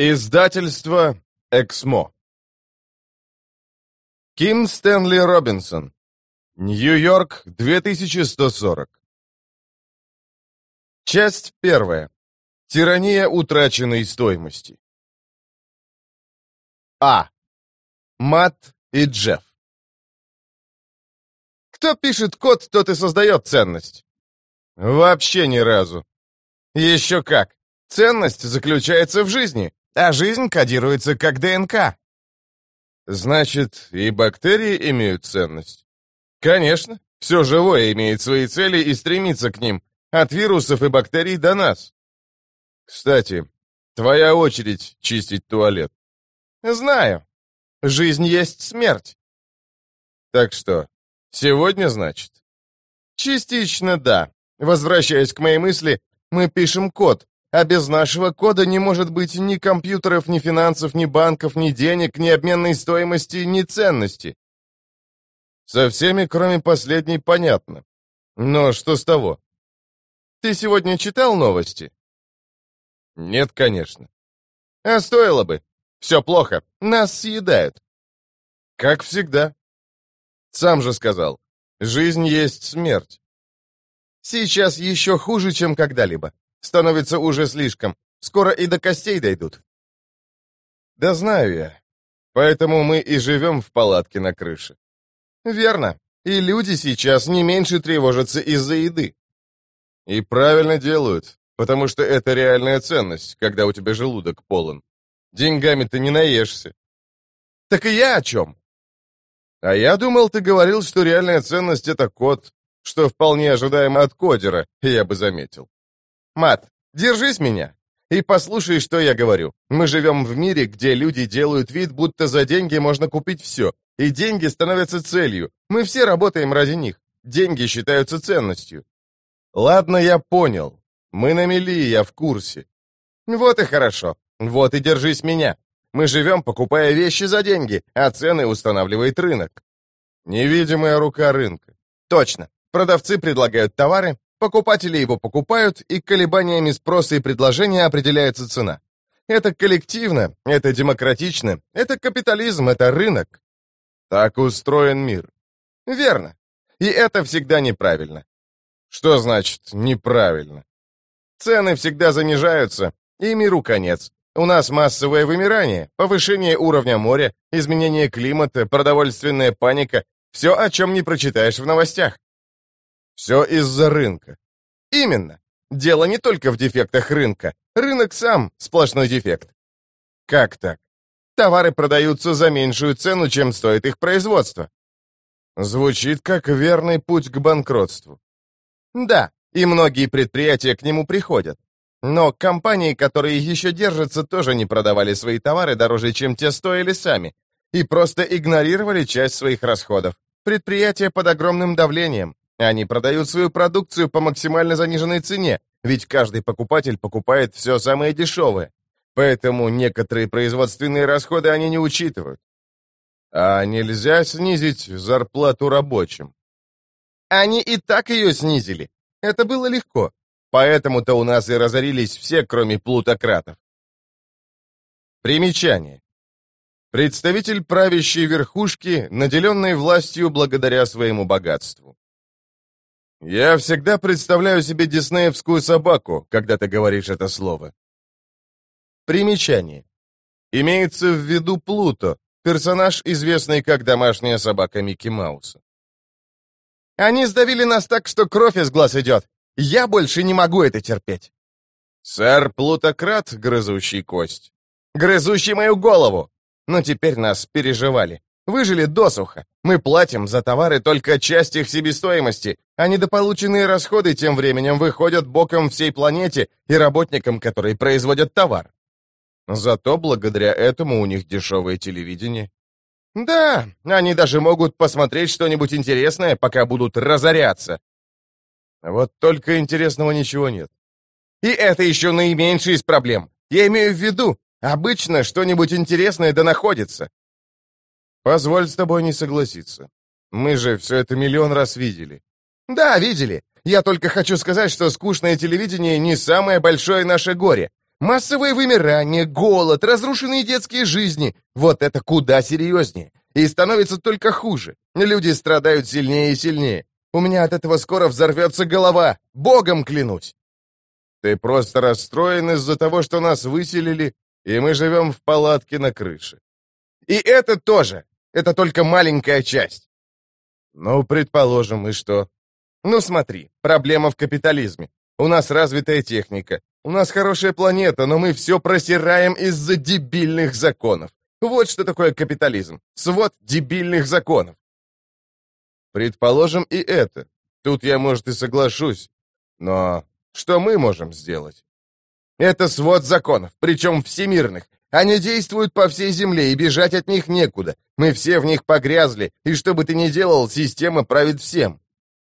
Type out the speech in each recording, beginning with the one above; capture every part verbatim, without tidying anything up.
Издательство «Эксмо». Ким Стэнли Робинсон. Нью-Йорк, две тысячи сто сорок. Часть первая. Тирания утраченной стоимости. А. Мат и Джефф. Кто пишет код, тот и создает ценность. Вообще ни разу. Еще как. Ценность заключается в жизни, а жизнь кодируется как ДНК. Значит, и бактерии имеют ценность? Конечно. Все живое имеет свои цели и стремится к ним, от вирусов и бактерий до нас. Кстати, твоя очередь чистить туалет. Знаю. Жизнь есть смерть. Так что, сегодня, значит? Частично да. Возвращаясь к моей мысли, мы пишем код, а без нашего кода не может быть ни компьютеров, ни финансов, ни банков, ни денег, ни обменной стоимости, ни ценности. Со всеми, кроме последней, понятно. Но что с того? Ты сегодня читал новости? Нет, конечно. А стоило бы. Все плохо. Нас съедают. Как всегда. Сам же сказал. Жизнь есть смерть. Сейчас еще хуже, чем когда-либо. Становится уже слишком. Скоро и до костей дойдут. Да знаю я. Поэтому мы и живем в палатке на крыше. Верно. И люди сейчас не меньше тревожатся из-за еды. И правильно делают, потому что это реальная ценность, когда у тебя желудок полон. Деньгами ты не наешься. Так и я о чем? А я думал, ты говорил, что реальная ценность — это код, что вполне ожидаемо от кодера, я бы заметил. Мат, держись меня и послушай, что я говорю. Мы живем в мире, где люди делают вид, будто за деньги можно купить все, и деньги становятся целью. Мы все работаем ради них. Деньги считаются ценностью. Ладно, я понял. Мы на мели, я в курсе. Вот и хорошо. Вот и держись меня. Мы живем, покупая вещи за деньги, а цены устанавливает рынок. Невидимая рука рынка. Точно. Продавцы предлагают товары, покупатели его покупают, и колебаниями спроса и предложения определяется цена. Это коллективно, это демократично, это капитализм, это рынок. Так устроен мир. Верно. И это всегда неправильно. Что значит неправильно? Цены всегда занижаются, и миру конец. У нас массовое вымирание, повышение уровня моря, изменение климата, продовольственная паника. Все, о чем не прочитаешь в новостях. Все из-за рынка. Именно. Дело не только в дефектах рынка. Рынок сам сплошной дефект. Как так? Товары продаются за меньшую цену, чем стоит их производство. Звучит как верный путь к банкротству. Да, и многие предприятия к нему приходят. Но компании, которые еще держатся, тоже не продавали свои товары дороже, чем те стоили сами, и просто игнорировали часть своих расходов. Предприятия под огромным давлением. Они продают свою продукцию по максимально заниженной цене, ведь каждый покупатель покупает все самое дешевое. Поэтому некоторые производственные расходы они не учитывают. А нельзя снизить зарплату рабочим? Они и так ее снизили. Это было легко. Поэтому-то у нас и разорились все, кроме плутократов. Примечание. Представитель правящей верхушки, наделенной властью благодаря своему богатству. Я всегда представляю себе диснеевскую собаку, когда ты говоришь это слово. Примечание. Имеется в виду Плуто, персонаж, известный как домашняя собака Микки Мауса. Они сдавили нас так, что кровь из глаз идет. Я больше не могу это терпеть. Сэр Плутократ, грызущий кость. Грызущий мою голову. Но теперь нас переживали. Выжили досуха. Мы платим за товары только часть их себестоимости, а недополученные расходы тем временем выходят боком всей планете и работникам, которые производят товар. Зато благодаря этому у них дешевое телевидение. Да, они даже могут посмотреть что-нибудь интересное, пока будут разоряться. Вот только интересного ничего нет. И это еще наименьшая из проблем. Я имею в виду, обычно что-нибудь интересное да находится. Позволь с тобой не согласиться. Мы же все это миллион раз видели. Да, видели. Я только хочу сказать, что скучное телевидение не самое большое наше горе. Массовое вымирание, голод, разрушенные детские жизни — вот это куда серьезнее. И становится только хуже. Люди страдают сильнее и сильнее. У меня от этого скоро взорвется голова. Богом клянусь. Ты просто расстроен из-за того, что нас выселили, и мы живем в палатке на крыше. И это тоже. Это только маленькая часть. Ну, предположим, и что? Ну, смотри, проблема в капитализме. У нас развитая техника. У нас хорошая планета, но мы все просираем из-за дебильных законов. Вот что такое капитализм. Свод дебильных законов. Предположим и это. Тут я, может, и соглашусь. Но что мы можем сделать? Это свод законов, причем всемирных. Они действуют по всей Земле, и бежать от них некуда. Мы все в них погрязли, и что бы ты ни делал, система правит всем.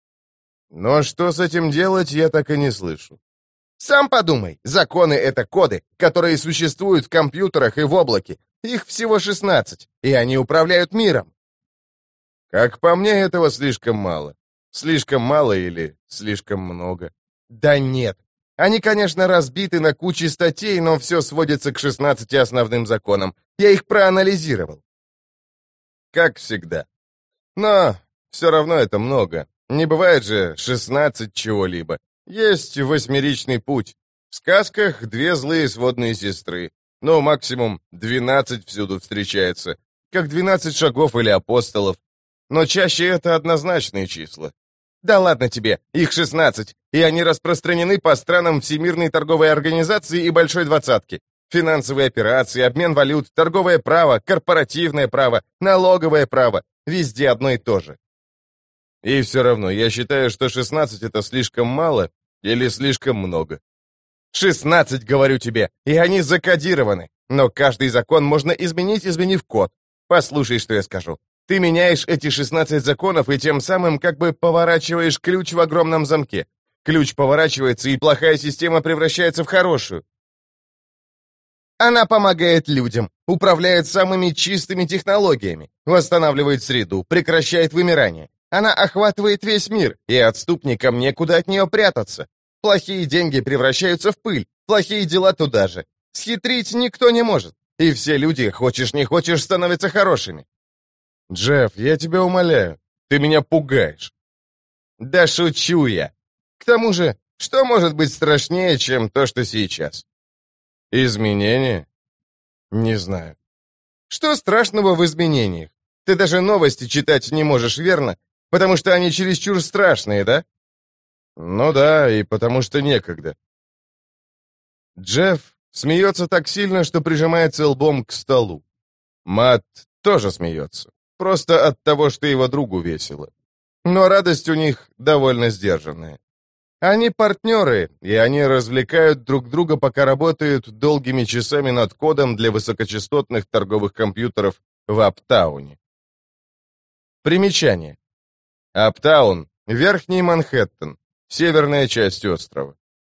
Но что с этим делать, я так и не слышу. Сам подумай, законы — это коды, которые существуют в компьютерах и в облаке. Их всего шестнадцать, и они управляют миром. Как по мне, этого слишком мало. Слишком мало или слишком много? Да нет. Они, конечно, разбиты на куче статей, но все сводится к шестнадцати основным законам. Я их проанализировал. Как всегда. Но все равно это много. Не бывает же шестнадцать чего-либо. Есть восьмеричный путь. В сказках две злые сводные сестры. Ну, максимум двенадцать всюду встречается. Как двенадцать шагов или апостолов. Но чаще это однозначные числа. Да ладно тебе, их шестнадцать, и они распространены по странам Всемирной торговой организации и Большой двадцатки. Финансовые операции, обмен валют, торговое право, корпоративное право, налоговое право. Везде одно и то же. И все равно, я считаю, что шестнадцать это слишком мало или слишком много. шестнадцать, говорю тебе, и они закодированы. Но каждый закон можно изменить, изменив код. Послушай, что я скажу. Ты меняешь эти шестнадцать законов и тем самым как бы поворачиваешь ключ в огромном замке. Ключ поворачивается, и плохая система превращается в хорошую. Она помогает людям, управляет самыми чистыми технологиями, восстанавливает среду, прекращает вымирание. Она охватывает весь мир, и отступникам некуда от нее прятаться. Плохие деньги превращаются в пыль, плохие дела туда же. Схитрить никто не может, и все люди, хочешь не хочешь, становятся хорошими. Джефф, я тебя умоляю, ты меня пугаешь. Да шучу я. К тому же, что может быть страшнее, чем то, что сейчас? Изменения? Не знаю. Что страшного в изменениях? Ты даже новости читать не можешь, верно? Потому что они чересчур страшные, да? Ну да, и потому что некогда. Джефф смеется так сильно, что прижимается лбом к столу. Мат тоже смеется. Просто от того, что его другу весело. Но радость у них довольно сдержанная. Они партнеры, и они развлекают друг друга, пока работают долгими часами над кодом для высокочастотных торговых компьютеров в Аптауне. Примечание. Аптаун — Верхний Манхэттен, северная часть острова.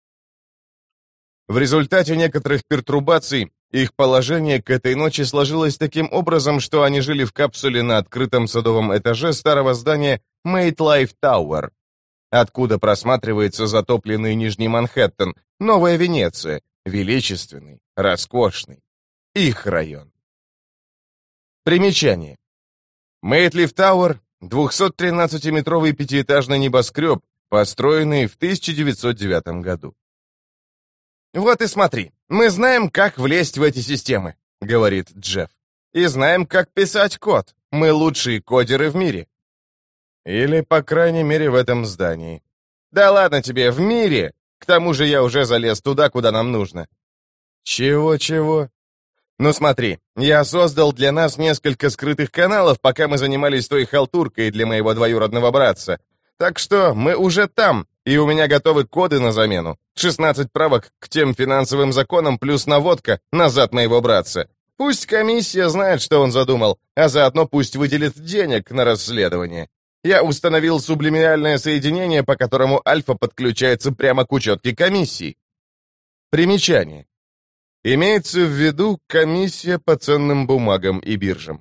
В результате некоторых пертурбаций их положение к этой ночи сложилось таким образом, что они жили в капсуле на открытом садовом этаже старого здания Mate-Life Tower, откуда просматривается затопленный Нижний Манхэттен, Новая Венеция, величественный, роскошный. Их район. Примечание. Mate-Life Tower — двухсоттринадцатиметровый пятиэтажный небоскреб, построенный в тысяча девятьсот девятом году. «Вот и смотри, мы знаем, как влезть в эти системы», — говорит Джефф. «И знаем, как писать код. Мы лучшие кодеры в мире». Или, по крайней мере, в этом здании. «Да ладно тебе, в мире! К тому же я уже залез туда, куда нам нужно». «Чего-чего?» «Ну смотри, я создал для нас несколько скрытых каналов, пока мы занимались той халтуркой для моего двоюродного братца. Так что мы уже там, и у меня готовы коды на замену. шестнадцать правок к тем финансовым законам плюс наводка назад моего братца. Пусть комиссия знает, что он задумал, а заодно пусть выделит денег на расследование. Я установил сублимиальное соединение, по которому альфа подключается прямо к учетке комиссии». Примечание. Имеется в виду комиссия по ценным бумагам и биржам.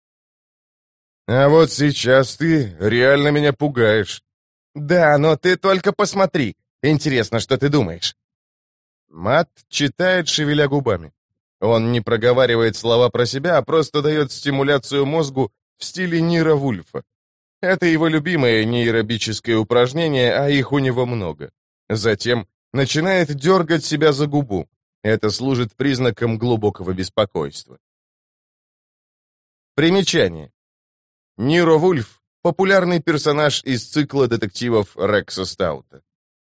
«А вот сейчас ты реально меня пугаешь». «Да, но ты только посмотри. Интересно, что ты думаешь?» Мат читает, шевеля губами. Он не проговаривает слова про себя, а просто дает стимуляцию мозгу в стиле Ниро Вульфа. Это его любимое нейробическое упражнение, а их у него много. Затем начинает дергать себя за губу. Это служит признаком глубокого беспокойства. Примечание. Ниро Вульф — популярный персонаж из цикла детективов Рекса Стаута.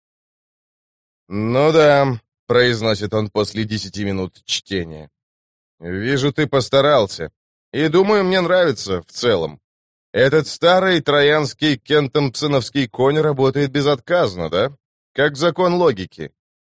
«Ну да», — произносит он после десяти минут чтения. «Вижу, ты постарался. И думаю, мне нравится в целом. Этот старый троянский кентомпсоновский конь работает безотказно, да? Как закон логики.